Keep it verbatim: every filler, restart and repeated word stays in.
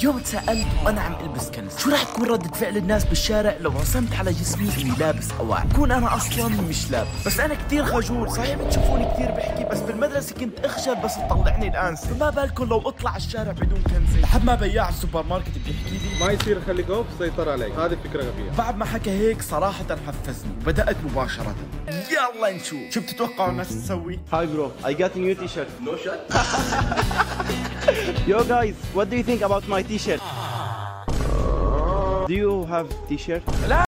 يوم تسألت وأنا عم ألبس كنز شو راح تكون ردة فعل الناس بالشارع لو رسمت على جسمي إني لابس أواعي، كون أنا أصلا مش لابس. بس أنا كتير خجول، صحيح بتشوفوني كتير بحكي، بس بالمدرسة كنت أخجل بس تطلعني الأنس، فما بالكم لو أطلع على الشارع بدون كنز. لحد ما بياع السوبر ماركت بيحكي لي ما يصير خليك اوف سيطر عليك، هذه فكرة غبية. بعد ما حكى هيك صراحة حفزني وبدأت مباشرة. يلا نشوف شو بتتوقعوا الناس تسوي. Hi bro, I got a new t-shirt. No shot. Yo guys, what do you think about my t-shirt? Do you have t-shirt?